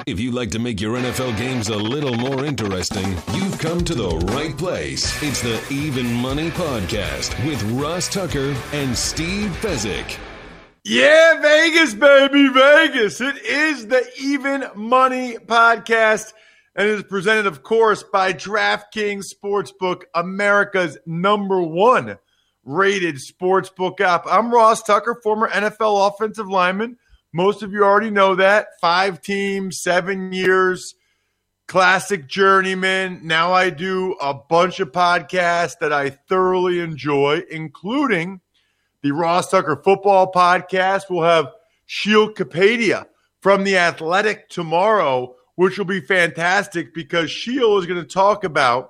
If you'd like to make your NFL games a little more interesting, you've come to the right place. It's the Even Money Podcast with Ross Tucker and Steve Fezzik. Yeah, Vegas, baby, Vegas. It is the Even Money Podcast, and it is presented, of course, by DraftKings Sportsbook, America's #1 rated sportsbook app. I'm Ross Tucker, former NFL offensive lineman. Most of you already know that. 5 teams, 7 years, classic journeyman. Now I do a bunch of podcasts that I thoroughly enjoy, including the Ross Tucker Football Podcast. We'll have Sheil Kapadia from The Athletic tomorrow, which will be fantastic because Sheil is going to talk about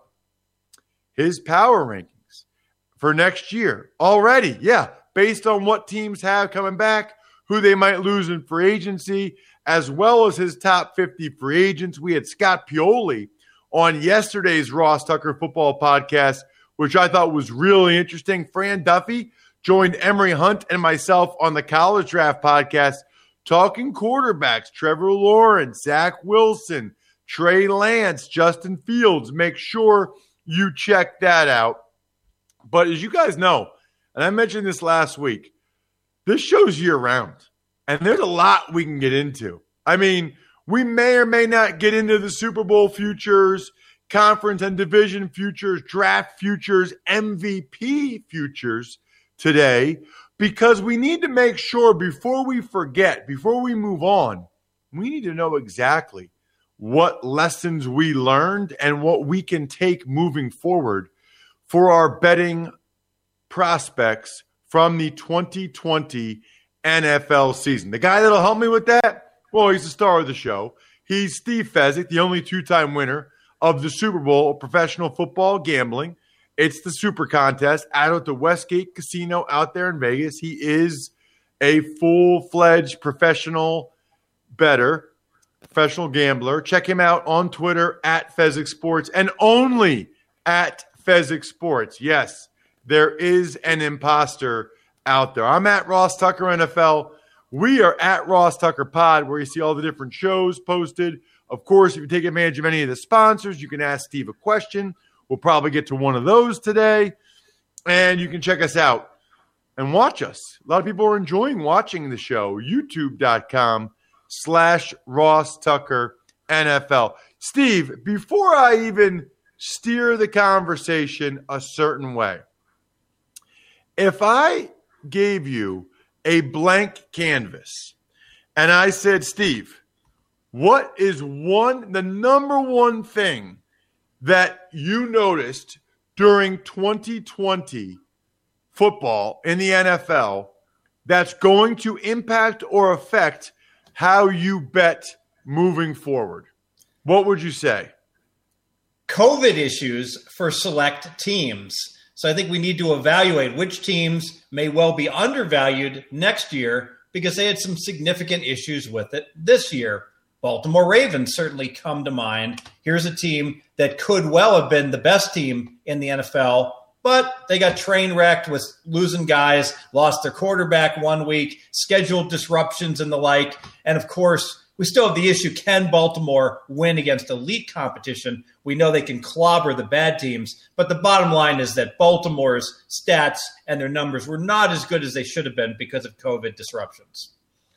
his power rankings for next year already. Yeah, based on what teams have coming back, who they might lose in free agency, as well as his top 50 free agents. We had Scott Pioli on yesterday's Ross Tucker Football Podcast, which I thought was really interesting. Fran Duffy joined Emery Hunt and myself on the College Draft Podcast, talking quarterbacks, Trevor Lawrence, Zach Wilson, Trey Lance, Justin Fields. Make sure you check that out. But as you guys know, and I mentioned this last week, this show's year-round, and there's a lot we can get into. I mean, we may or may not get into the Super Bowl futures, conference and division futures, draft futures, MVP futures today, because we need to make sure before we forget, before we move on, we need to know exactly what lessons we learned and what we can take moving forward for our betting prospects from the 2020 NFL season. The guy that'll help me with that, well, he's the star of the show. He's Steve Fezzik, the only 2-time winner of the Super Bowl of professional football gambling. It's the Super Contest out at the Westgate Casino out there in Vegas. He is a full-fledged professional bettor, professional gambler. Check him out on Twitter at Fezzik Sports and only at Fezzik Sports. Yes, there is an imposter out there. I'm at Ross Tucker NFL. We are at Ross Tucker Pod, where you see all the different shows posted. Of course, if you take advantage of any of the sponsors, you can ask Steve a question. We'll probably get to one of those today. And you can check us out and watch us. A lot of people are enjoying watching the show. YouTube.com/Ross Tucker NFL. Steve, before I even steer the conversation a certain way, if I gave you a blank canvas and I said, Steve, what is the number one thing that you noticed during 2020 football in the NFL that's going to impact or affect how you bet moving forward? What would you say? COVID issues for select teams. So I think we need to evaluate which teams may well be undervalued next year because they had some significant issues with it this year. Baltimore Ravens certainly come to mind. Here's a team that could well have been the best team in the NFL, but they got train wrecked with losing guys, lost their quarterback 1 week, scheduled disruptions and the like. And of course, we still have the issue, can Baltimore win against elite competition? We know they can clobber the bad teams, but the bottom line is that Baltimore's stats and their numbers were not as good as they should have been because of COVID disruptions.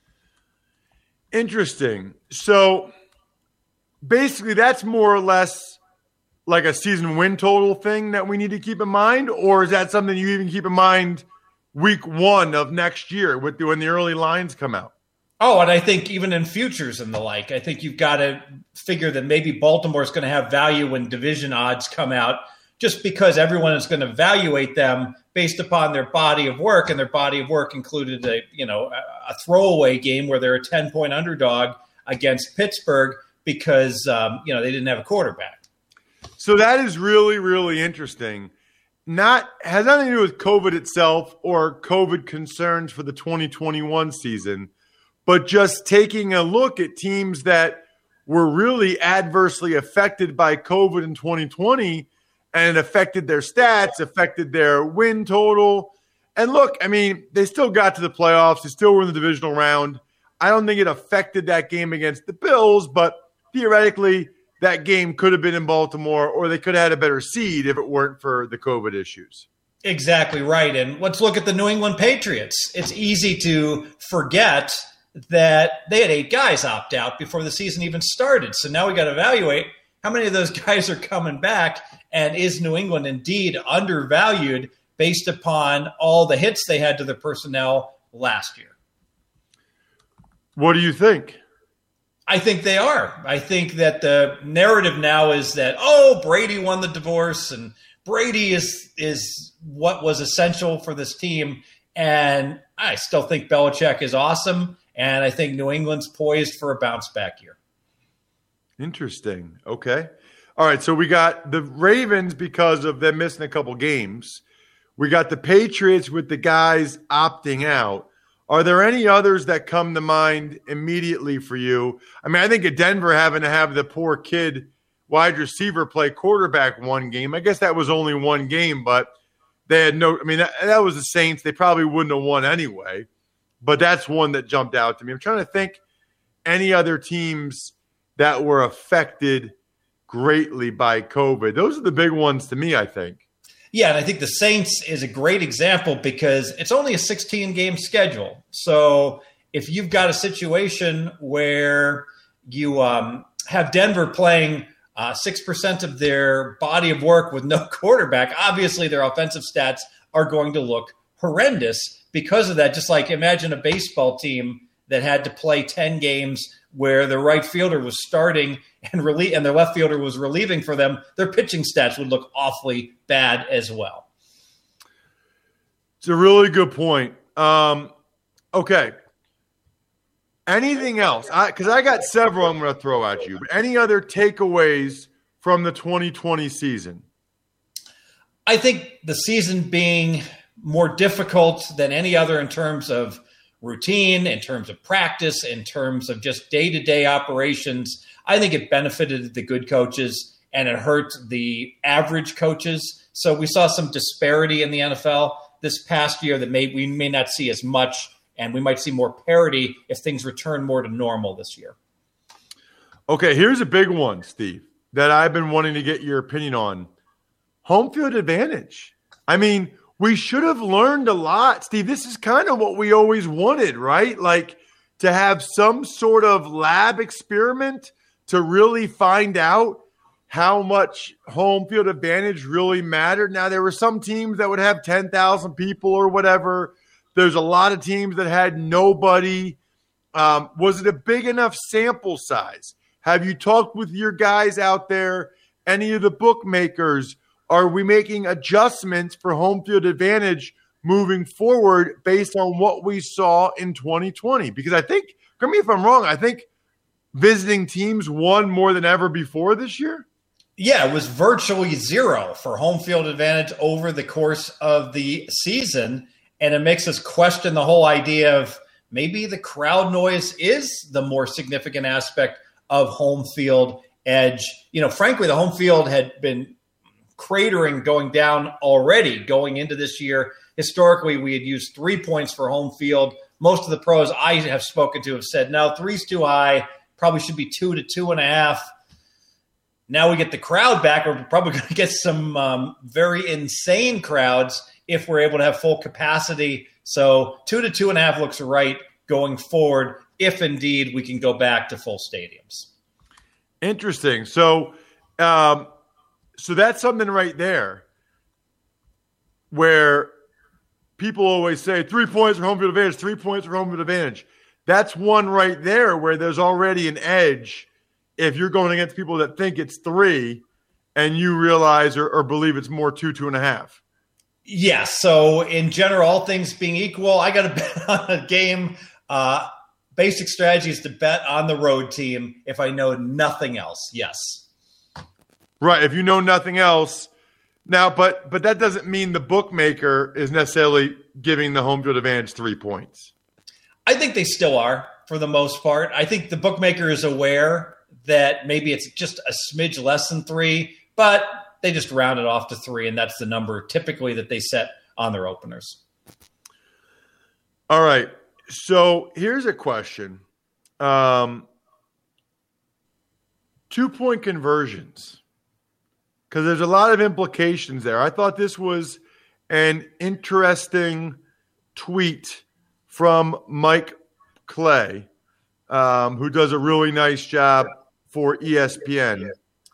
Interesting. So basically that's more or less like a season win total thing that we need to keep in mind, or is that something you even keep in mind week 1 of next year when the early lines come out? Oh, and I think even in futures and the like, I think you've got to figure that maybe Baltimore is going to have value when division odds come out, just because everyone is going to evaluate them based upon their body of work, and their body of work included a throwaway game where they're a 10-point underdog against Pittsburgh because they didn't have a quarterback. So that is really, really interesting. Has nothing to do with COVID itself or COVID concerns for the 2021 season, but just taking a look at teams that were really adversely affected by COVID in 2020, and it affected their stats, affected their win total. And look, I mean, they still got to the playoffs. They still were in the divisional round. I don't think it affected that game against the Bills, but theoretically that game could have been in Baltimore, or they could have had a better seed if it weren't for the COVID issues. Exactly right. And let's look at the New England Patriots. It's easy to forget that they had 8 guys opt out before the season even started. So now we got to evaluate how many of those guys are coming back, and is New England indeed undervalued based upon all the hits they had to their personnel last year? What do you think? I think they are. I think that the narrative now is that, Brady won the divorce and Brady is what was essential for this team. And I still think Belichick is awesome. And I think New England's poised for a bounce back year. Interesting. Okay. All right. So we got the Ravens because of them missing a couple games. We got the Patriots with the guys opting out. Are there any others that come to mind immediately for you? I mean, I think of Denver having to have the poor kid wide receiver play quarterback one game. I guess that was only one game, but they had no – I mean, that was the Saints. They probably wouldn't have won anyway, but that's one that jumped out to me. I'm trying to think any other teams that were affected greatly by COVID. Those are the big ones to me, I think. Yeah, and I think the Saints is a great example because it's only a 16-game schedule. So if you've got a situation where you have Denver playing 6% of their body of work with no quarterback, obviously their offensive stats are going to look horrendous because of that. Just like imagine a baseball team that had to play 10 games where the right fielder was starting and their left fielder was relieving for them, their pitching stats would look awfully bad as well. It's a really good point. Okay. Anything else? Because I got several I'm going to throw at you. But any other takeaways from the 2020 season? I think the season being more difficult than any other in terms of routine, in terms of practice, in terms of just day-to-day operations. I think it benefited the good coaches and it hurt the average coaches. So we saw some disparity in the NFL this past year that we may not see as much, and we might see more parity if things return more to normal this year. Okay, here's a big one, Steve, that I've been wanting to get your opinion on. Home field advantage. I mean, we should have learned a lot, Steve. This is kind of what we always wanted, right? Like to have some sort of lab experiment to really find out how much home field advantage really mattered. Now, there were some teams that would have 10,000 people or whatever. There's a lot of teams that had nobody. Was it a big enough sample size? Have you talked with your guys out there, any of the bookmakers? Are we making adjustments for home field advantage moving forward based on what we saw in 2020? Because I think, correct me if I'm wrong, I think visiting teams won more than ever before this year. Yeah, it was virtually zero for home field advantage over the course of the season. And it makes us question the whole idea of maybe the crowd noise is the more significant aspect of home field edge. You know, frankly, the home field had been cratering going down already going into this year. Historically, we had used 3 points for home field. Most of the pros I have spoken to have said, no, 3's too high, probably should be 2 to 2.5. Now we get the crowd back. We're probably going to get some very insane crowds if we're able to have full capacity. So 2 to 2.5 looks right going forward if indeed we can go back to full stadiums. Interesting. So that's something right there where people always say 3 points for home field advantage, 3 points for home field advantage. That's one right there where there's already an edge if you're going against people that think it's 3 and you realize or believe it's more 2, 2.5. Yes. So in general, all things being equal, I got to bet on a game. Basic strategy is to bet on the road team if I know nothing else. Yes. Right. If you know nothing else. Now, but that doesn't mean the bookmaker is necessarily giving the home field advantage 3 points. I think they still are for the most part. I think the bookmaker is aware that maybe it's just a smidge less than 3, but they just round it off to 3, and that's the number typically that they set on their openers. All right. So here's a question. 2-point conversions, because there's a lot of implications there. I thought this was an interesting tweet from Mike Clay, who does a really nice job for ESPN.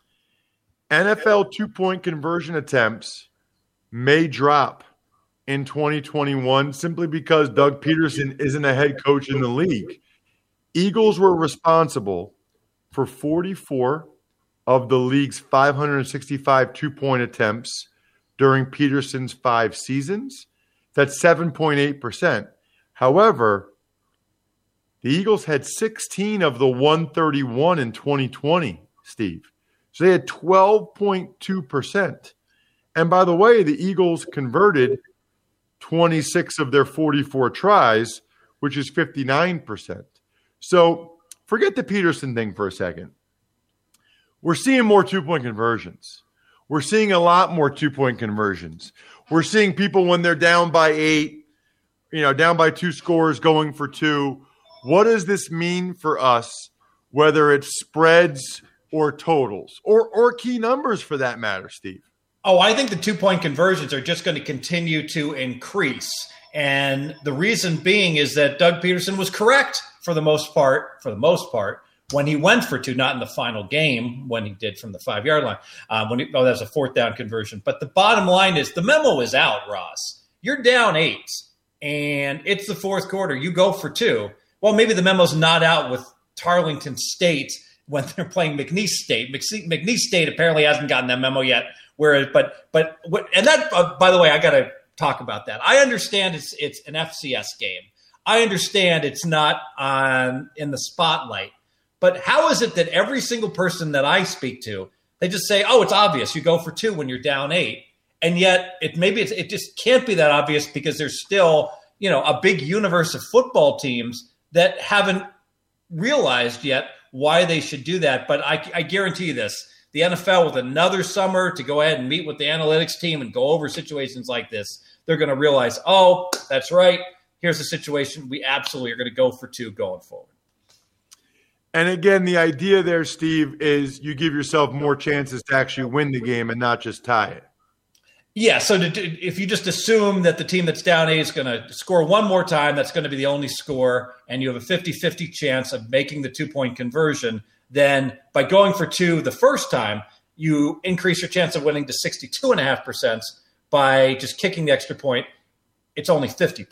NFL 2-point conversion attempts may drop in 2021 simply because Doug Peterson isn't a head coach in the league. Eagles were responsible for 44 of the league's 565 2-point attempts during Peterson's 5 seasons. That's 7.8%. However, the Eagles had 16 of the 131 in 2020, Steve. So they had 12.2%. And by the way, the Eagles converted 26 of their 44 tries, which is 59%. So forget the Peterson thing for a second. We're seeing more 2-point conversions. We're seeing a lot more 2-point conversions. We're seeing people when they're down by 8, down by 2 scores, going for 2. What does this mean for us, whether it's spreads or totals or key numbers for that matter, Steve? Oh, I think the 2-point conversions are just going to continue to increase. And the reason being is that Doug Peterson was correct for the most part, when he went for 2, not in the final game, when he did from the 5-yard line. That was a 4th down conversion. But the bottom line is the memo is out, Ross. You're down 8, and it's the 4th quarter. You go for 2. Well, maybe the memo's not out with Tarleton State when they're playing McNeese State. McNeese State apparently hasn't gotten that memo yet. By the way, I got to talk about that. I understand it's an FCS game. I understand it's not in the spotlight. But how is it that every single person that I speak to, they just say, "Oh, it's obvious. You go for 2 when you're down 8," and yet it just can't be that obvious because there's still a big universe of football teams that haven't realized yet why they should do that. But I guarantee you this. The NFL, with another summer to go ahead and meet with the analytics team and go over situations like this, they're going to realize, oh, that's right. Here's the situation. We absolutely are going to go for 2 going forward. And again, the idea there, Steve, is you give yourself more chances to actually win the game and not just tie it. Yeah, so if you just assume that the team that's down 8 is going to score one more time, that's going to be the only score, and you have a 50-50 chance of making the 2-point conversion, then by going for 2 the first time, you increase your chance of winning to 62.5%. By just kicking the extra point, it's only 50%.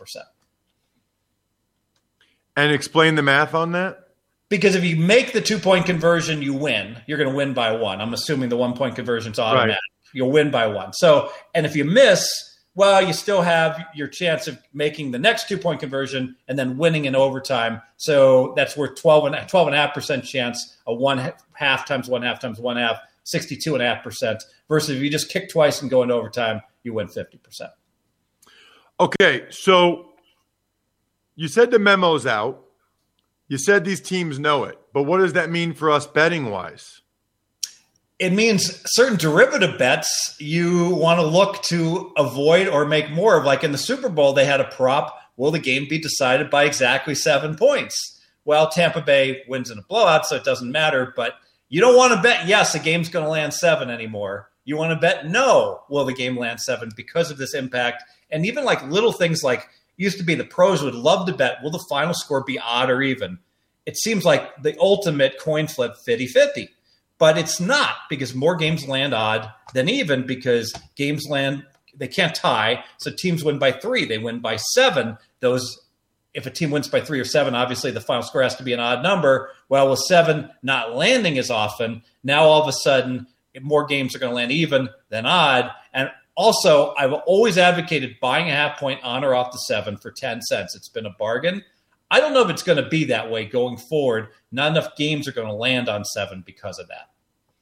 And explain the math on that? Because if you make the 2-point conversion, you win. You're going to win by 1. I'm assuming the 1-point conversion is automatic. Right. You'll win by 1. So, and if you miss, well, you still have your chance of making the next 2-point conversion and then winning in overtime. So that's worth 12.5% chance, a 1/2 times 1/2 times 1/2, 62.5%. Versus if you just kick twice and go into overtime, you win 50%. Okay, so you said the memo's out. You said these teams know it. But what does that mean for us betting-wise? It means certain derivative bets you want to look to avoid or make more of. Like in the Super Bowl, they had a prop, will the game be decided by exactly 7 points? Well, Tampa Bay wins in a blowout, so it doesn't matter. But you don't want to bet, yes, the game's going to land 7 anymore. You want to bet, no, will the game land 7 because of this impact? And even like little things like used to be the pros would love to bet, will the final score be odd or even? It seems like the ultimate coin flip 50-50. But it's not, because more games land odd than even, because games land, they can't tie. So teams win by 3. They win by 7. If a team wins by 3 or 7, obviously the final score has to be an odd number. Well, with 7 not landing as often, now all of a sudden more games are going to land even than odd. And also, I've always advocated buying a 0.5 point on or off the 7 for 10 cents. It's been a bargain. I don't know if it's going to be that way going forward. Not enough games are going to land on 7 because of that.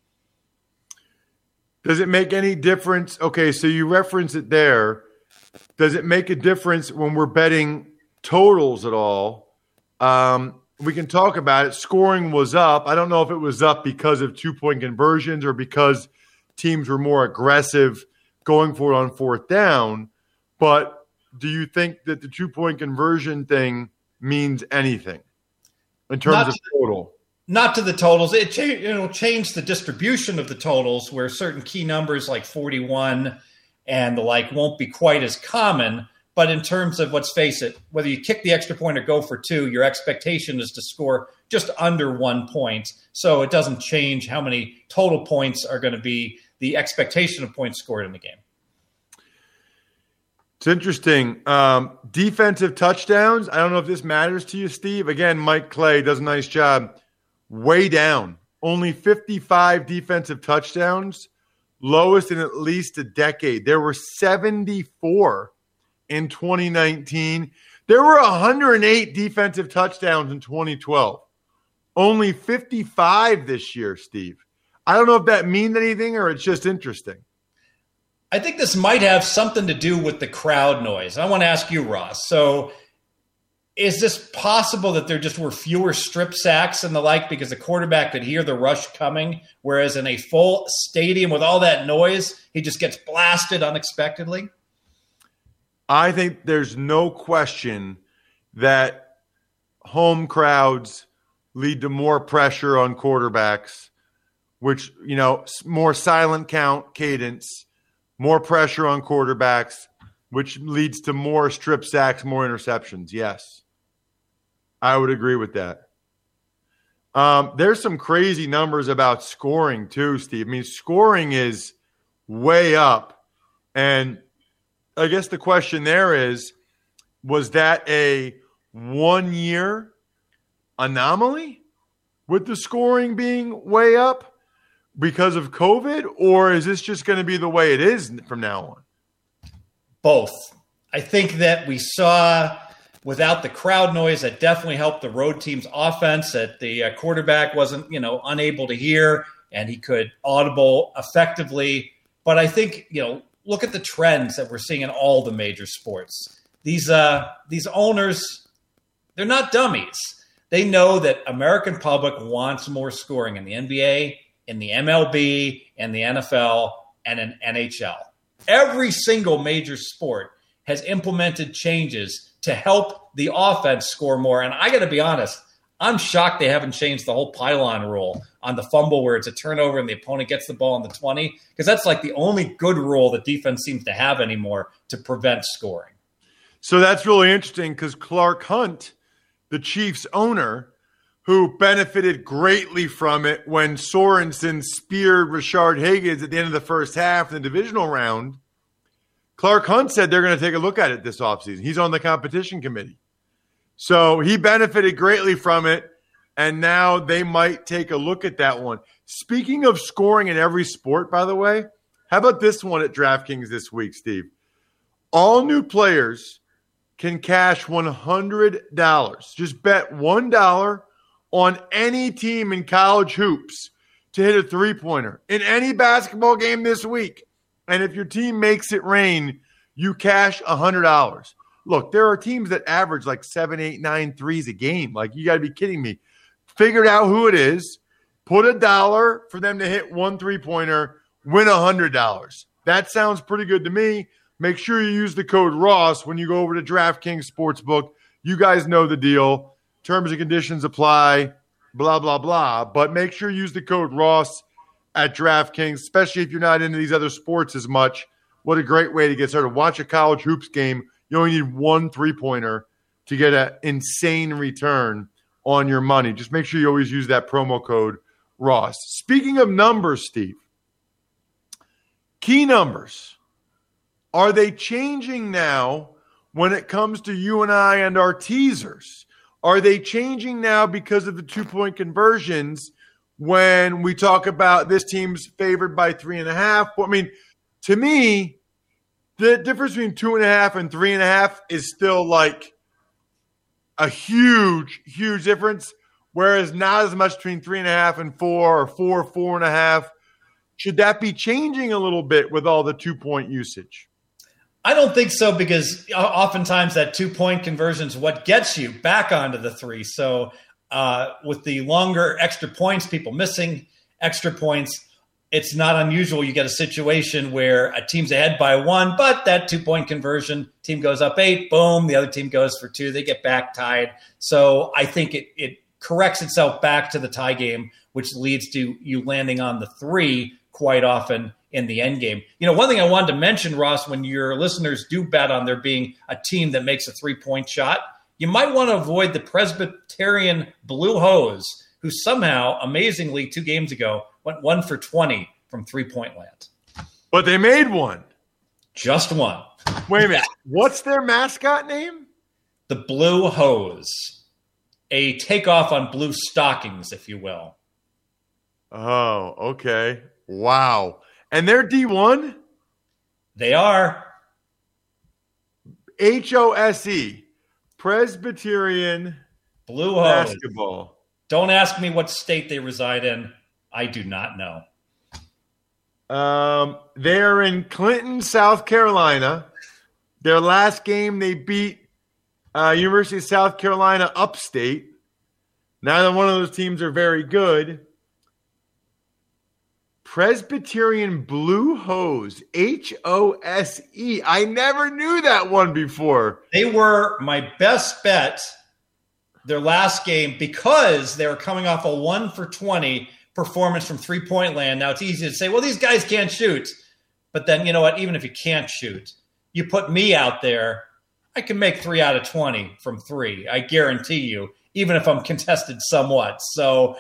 Does it make any difference? Okay, so you reference it there. Does it make a difference when we're betting totals at all? We can talk about it. Scoring was up. I don't know if it was up because of 2-point conversions or because teams were more aggressive going for it on 4th down. But do you think that the 2-point conversion thing means anything in terms of total? Not to the totals. It'll change the distribution of the totals where certain key numbers like 41 and the like won't be quite as common. But in terms of, let's face it, whether you kick the extra point or go for 2, your expectation is to score just under 1 point. So it doesn't change how many total points are going to be the expectation of points scored in the game. It's interesting. Defensive touchdowns. I don't know if this matters to you, Steve. Again, Mike Clay does a nice job. Way down. Only 55 defensive touchdowns. Lowest in at least a decade. There were 74 in 2019. There were 108 defensive touchdowns in 2012. Only 55 this year, Steve. I don't know if that means anything or it's just interesting. I think this might have something to do with the crowd noise. I want to ask you, Ross. So is this possible that there just were fewer strip sacks and the like because the quarterback could hear the rush coming, whereas in a full stadium with all that noise, he just gets blasted unexpectedly? I think there's no question that home crowds lead to more pressure on quarterbacks, which, more silent count cadence, more pressure on quarterbacks, which leads to more strip sacks, more interceptions. Yes, I would agree with that. There's some crazy numbers about scoring too, Steve. I mean, scoring is way up. And I guess the question there is, was that a 1-year anomaly with the scoring being way up because of COVID? Or is this just going to be the way it is from now on? Both. I think that we saw, without the crowd noise, that definitely helped the road team's offense, that the quarterback wasn't, unable to hear and he could audible effectively. But I think, look at the trends that we're seeing in all the major sports. These owners, they're not dummies. They know that American public wants more scoring in the NBA, in the MLB, in the NFL, and in NHL. Every single major sport has implemented changes to help the offense score more. And I got to be honest, I'm shocked they haven't changed the whole pylon rule on the fumble where it's a turnover and the opponent gets the ball on the 20, because that's like the only good rule that defense seems to have anymore to prevent scoring. So that's really interesting because Clark Hunt, the Chiefs owner, who benefited greatly from it when Sorensen speared Rashard Higgins at the end of the first half in the divisional round, Clark Hunt said they're going to take a look at it this offseason. He's on the competition committee. So he benefited greatly from it, and now they might take a look at that one. Speaking of scoring in every sport, by the way, how about this one at DraftKings this week, Steve? All new players can cash $100. Just bet $1 on any team in college hoops to hit a three-pointer in any basketball game this week. And if your team makes it rain, you cash $100. Look, there are teams that average like 7, 8, 9 threes a game. Like, you got to be kidding me. Figure out who it is, put $1 for them to hit one three-pointer, win $100. That sounds pretty good to me. Make sure you use the code Ross when you go over to DraftKings Sportsbook. You guys know the deal. Terms and conditions apply, blah, blah, blah. But make sure you use the code Ross at DraftKings, especially if you're not into these other sports as much. What a great way to get started. Watch a college hoops game. You only need one three-pointer to get an insane return on your money. Just make sure you always use that promo code Ross. Speaking of numbers, Steve, key numbers. Are they changing now when it comes to you and I and our teasers? Are they changing now because of the 2-point conversions when we talk about this team's favored by 3.5? I mean, to me, the difference between 2.5 and 3.5 is still like a huge, huge difference, whereas not as much between 3.5 and 4 or 4.5. Should that be changing a little bit with all the 2-point usage? I don't think so, because oftentimes that 2-point conversion is what gets you back onto the 3. So with the longer extra points, people missing extra points, it's not unusual. You get a situation where a team's ahead by 1, but that 2-point conversion, team goes up 8, boom, the other team goes for 2. They get back tied. So I think it corrects itself back to the tie game, which leads to you landing on the 3 quite often in the end game. One thing I wanted to mention, Ross, when your listeners do bet on there being a team that makes a 3-point shot, you might want to avoid the Presbyterian Blue Hose, who somehow, amazingly, 2 games ago, went 1 for 20 from 3-point land. But they made one. Just one. Wait a minute. What's their mascot name? The Blue Hose. A takeoff on blue stockings, if you will. Oh, okay. Wow. And they're D1? They are. HOSE. Presbyterian Blue Hose. Basketball. Don't ask me what state they reside in. I do not know. They're in Clinton, South Carolina. Their last game, they beat University of South Carolina upstate. Neither one of those teams are very good. Presbyterian Blue Hose, HOSE. I never knew that one before. They were my best bet their last game because they were coming off a 1 for 20 performance from 3-point land. Now, it's easy to say, well, these guys can't shoot. But then, you know what? Even if you can't shoot, you put me out there, I can make 3 out of 20 from 3. I guarantee you, even if I'm contested somewhat. So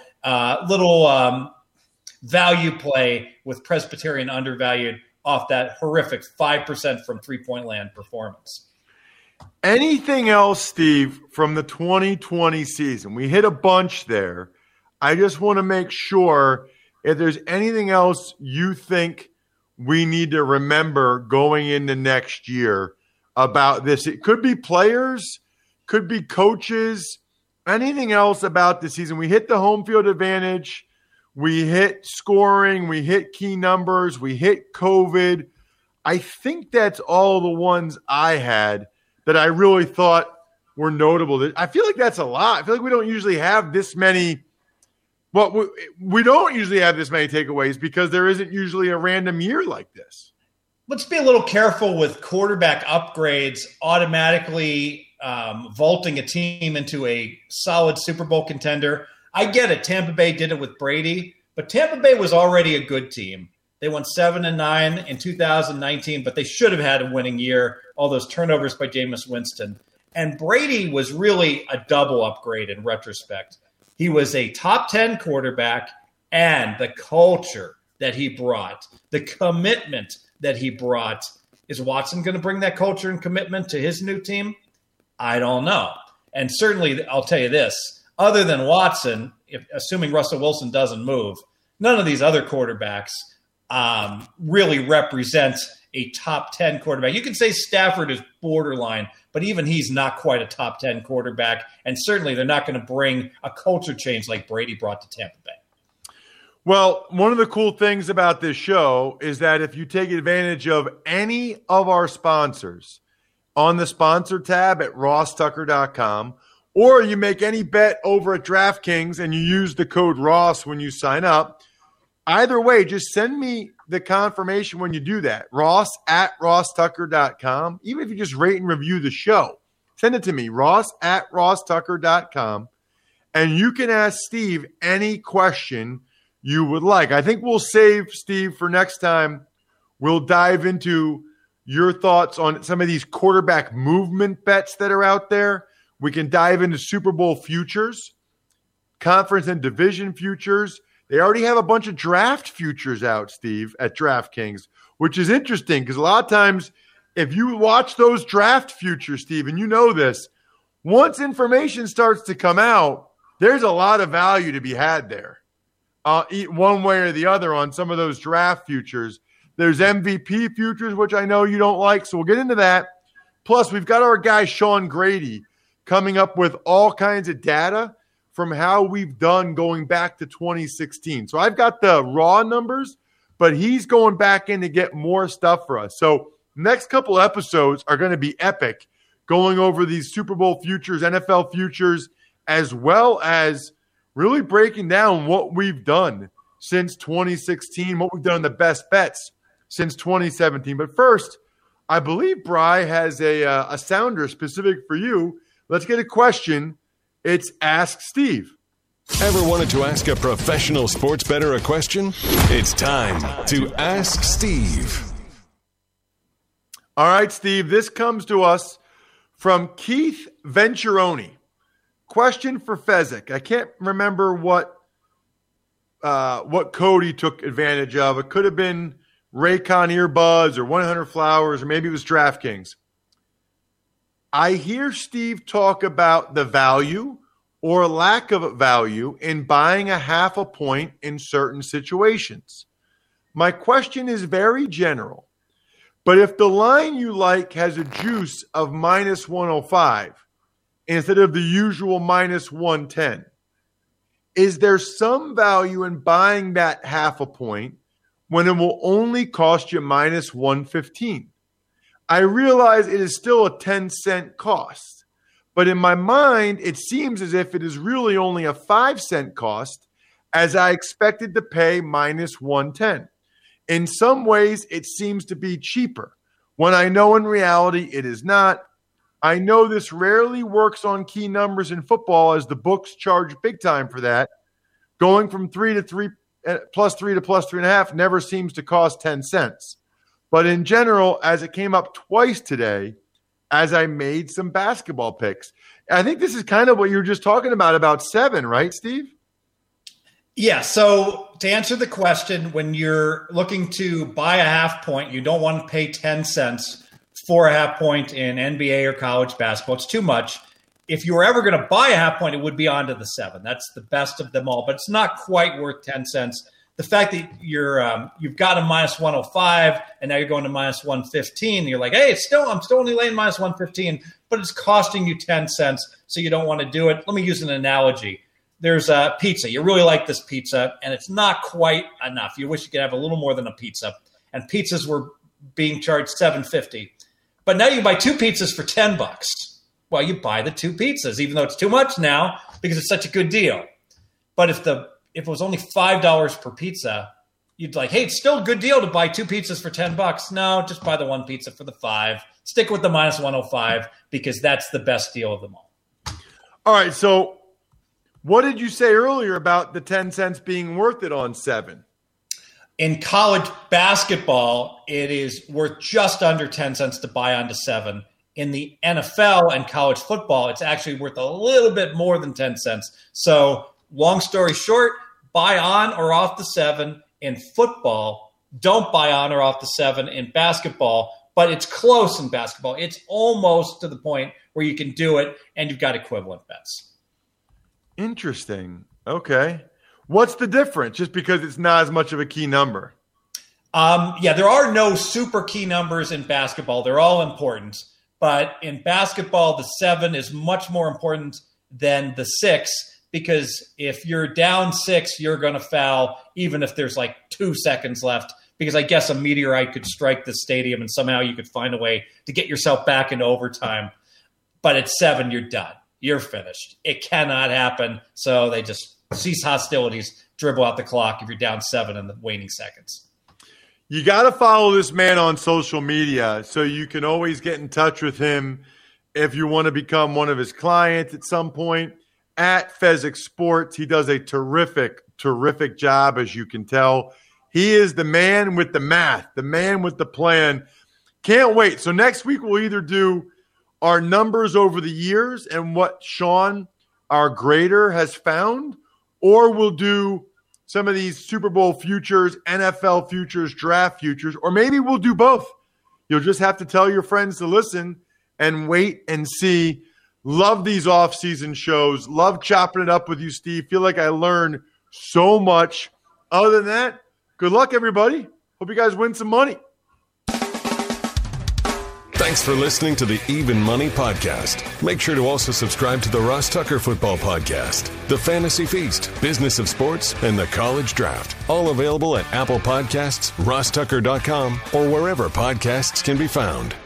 little value play with Presbyterian undervalued off that horrific 5% from 3-point land performance. Anything else, Steve, from the 2020 season? We hit a bunch there. I just want to make sure if there's anything else you think we need to remember going into next year about this. It could be players, could be coaches, anything else about the season. We hit the home field advantage. We hit scoring. We hit key numbers. We hit COVID. I think that's all the ones I had that I really thought were notable. I feel like that's a lot. I feel like we don't usually have this many. Well, we don't usually have this many takeaways because there isn't usually a random year like this. Let's be a little careful with quarterback upgrades automatically vaulting a team into a solid Super Bowl contender. I get it. Tampa Bay did it with Brady, but Tampa Bay was already a good team. They won 7-9 in 2019, but they should have had a winning year. All those turnovers by Jameis Winston. And Brady was really a double upgrade in retrospect. He was a top 10 quarterback, and the culture that he brought, the commitment that he brought. Is Watson going to bring that culture and commitment to his new team? I don't know. And certainly, I'll tell you this, other than Watson, assuming Russell Wilson doesn't move, none of these other quarterbacks really represent a top 10 quarterback. You can say Stafford is borderline, but even he's not quite a top 10 quarterback. And certainly they're not going to bring a culture change like Brady brought to Tampa Bay. Well, one of the cool things about this show is that if you take advantage of any of our sponsors on the sponsor tab at rosstucker.com, or you make any bet over at DraftKings and you use the code Ross when you sign up, either way, just send me the confirmation when you do that. Ross at rosstucker.com. Even if you just rate and review the show, send it to me, Ross at rosstucker.com. And you can ask Steve any question you would like. I think we'll save, Steve, for next time. We'll dive into your thoughts on some of these quarterback movement bets that are out there. We can dive into Super Bowl futures, conference and division futures. They already have a bunch of draft futures out, Steve, at DraftKings, which is interesting because a lot of times if you watch those draft futures, Steve, and you know this, once information starts to come out, there's a lot of value to be had there. One way or the other on some of those draft futures. There's MVP futures, which I know you don't like, so we'll get into that. Plus, we've got our guy Sean Grady coming up with all kinds of data from how we've done going back to 2016. So I've got the raw numbers, but he's going back in to get more stuff for us. So next couple episodes are going to be epic, going over these Super Bowl futures, NFL futures, as well as really breaking down what we've done since 2016, what we've done in the best bets since 2017. But first, I believe Bri has a sounder specific for you. Let's get a question. It's Ask Steve. Ever wanted to ask a professional sports bettor a question? It's time to Ask Steve. All right, Steve, this comes to us from Keith Venturoni. Question for Fezzik. I can't remember what code he took advantage of. It could have been Raycon earbuds or 100 Flowers, or maybe it was DraftKings. I hear Steve talk about the value or lack of value in buying a half a point in certain situations. My question is very general, but if the line you like has a juice of minus 105 instead of the usual minus 110, is there some value in buying that half a point when it will only cost you minus 115? I realize it is still a 10-cent cost, but in my mind, it seems as if it is really only a 5-cent cost, as I expected to pay minus 110. In some ways, it seems to be cheaper, when I know in reality it is not. I know this rarely works on key numbers in football, as the books charge big time for that. Going from plus 3 to plus 3.5 never seems to cost 10 cents. But in general, as it came up twice today, as I made some basketball picks, I think this is kind of what you were just talking about 7, right, Steve? Yeah, so to answer the question, when you're looking to buy a half point, you don't want to pay 10 cents for a half point in NBA or college basketball. It's too much. If you were ever going to buy a half point, it would be onto the 7. That's the best of them all, but it's not quite worth 10 cents. The fact that you've got a minus 105 and now you're going to minus 115, and you're like, hey, I'm still only laying minus 115, but it's costing you 10 cents, so you don't want to do it. Let me use an analogy. There's a pizza. You really like this pizza, and it's not quite enough. You wish you could have a little more than a pizza, and pizzas were being charged $7.50. But now you buy 2 pizzas for $10. Well, you buy the 2 pizzas, even though it's too much now because it's such a good deal. But if it was only $5 per pizza, you'd like, hey, it's still a good deal to buy 2 pizzas for $10. No, just buy the 1 pizza for the 5. Stick with the minus 105 because that's the best deal of them all. All right, so what did you say earlier about the 10 cents being worth it on 7? In college basketball, it is worth just under 10 cents to buy onto 7. In the NFL and college football, it's actually worth a little bit more than 10 cents. So long story short, buy on or off the 7 in football. Don't buy on or off the 7 in basketball, but it's close in basketball. It's almost to the point where you can do it, and you've got equivalent bets. Interesting. Okay. What's the difference? Just because it's not as much of a key number? Yeah, there are no super key numbers in basketball. They're all important. But in basketball, the 7 is much more important than the 6, because if you're down 6, you're going to foul even if there's like 2 seconds left, because I guess a meteorite could strike the stadium and somehow you could find a way to get yourself back into overtime. But at 7, you're done. You're finished. It cannot happen. So they just cease hostilities, dribble out the clock if you're down 7 in the waning seconds. You got to follow this man on social media so you can always get in touch with him if you want to become one of his clients at some point. At Fezzik Sports, he does a terrific job, as you can tell. He is the man with the math, the man with the plan. Can't wait. So next week we'll either do our numbers over the years and what Sean, our grader, has found, or we'll do some of these Super Bowl futures, NFL futures, draft futures, or maybe we'll do both. You'll just have to tell your friends to listen and wait and see. Love these off-season shows. Love chopping it up with you, Steve. Feel like I learned so much. Other than that, good luck, everybody. Hope you guys win some money. Thanks for listening to the Even Money Podcast. Make sure to also subscribe to the Ross Tucker Football Podcast, the Fantasy Feast, Business of Sports, and the College Draft. All available at Apple Podcasts, rosstucker.com, or wherever podcasts can be found.